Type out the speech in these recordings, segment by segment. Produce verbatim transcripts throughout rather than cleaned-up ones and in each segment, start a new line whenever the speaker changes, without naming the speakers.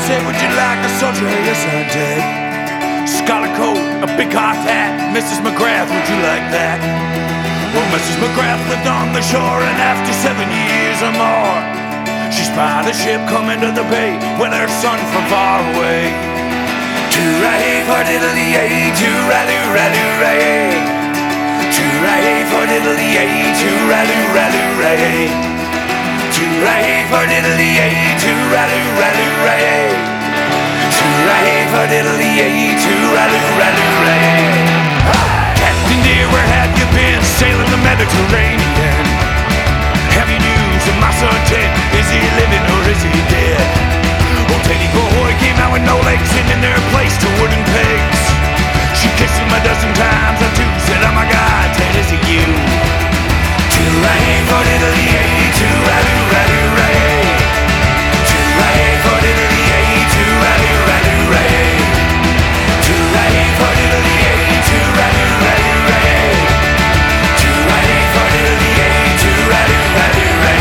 said, would you like a soldier? Yes, I did. Scarlet coat, a big hard hat. Missus McGrath, would you like that? Well, Missus McGrath lived on the shore, and after seven years or more, she spied a ship coming to the bay with her son from far away. Too-ray for diddly-ay, too-ra-doo-ra-doo-ray. Too-ray for diddly-ay, too-ra-doo-ra-doo-ray. Too-ray for diddly-ay, too-ra-doo-ra-doo-ray. Too-ray for diddly-ay, too-ra-doo-ra-doo-ray. Captain dear, where have you been sailing the Mediterranean? Have you news of my son Ted? Is he living or is he dead? Old Teddy Boy came out with no legs and in their place two wooden pegs. She kissed him a dozen times or two, said, oh my God, Ted, is it you? Too-ray for diddly-ay, too-ra-doo-ra-doo-ray. Too-ray for diddly-ay, too-ra-doo-ra-doo-ray. Too-ray for diddly-ay, too-ra-doo-ra-doo-ray. Too-ray for diddly-ay, too-ra-doo-ra-doo-ray.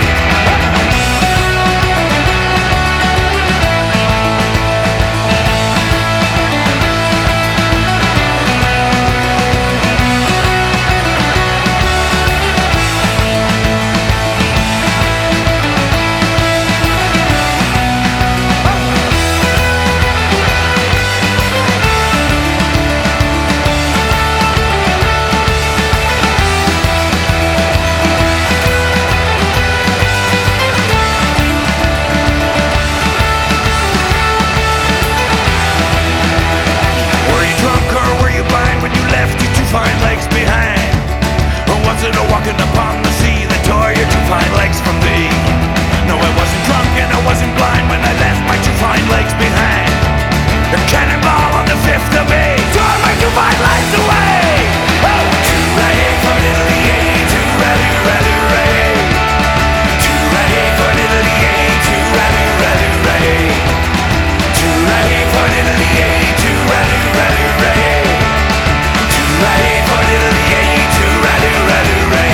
Fine legs behind, or was it a walking upon the sea that tore your two fine legs from thee? No, I wasn't drunk and I wasn't blind when I left my two fine legs behind. The cannonball on the fifth of May tore my two fine legs away. Oh, too-ray for diddly-ay, too-ra-doo-ra-doo-ray. Too-ray for diddly-ay, too-ra-doo-ra-doo-ray. Too-ray for diddly-ay, too-ra-doo-ra-doo-ray. Too-ray for diddly-ay, too-ra-doo-ra-doo-ray.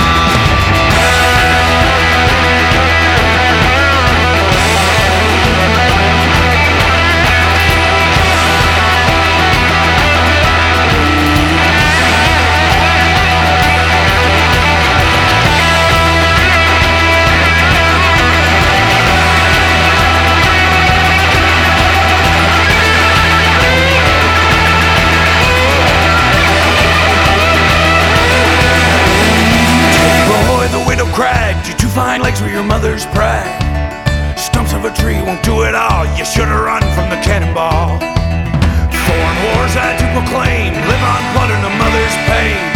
Cried, your two fine legs were your mother's pride. Stumps of a tree won't do it all. You should have run from the cannonball. Foreign wars I to proclaim, live on blood and a mother's pain.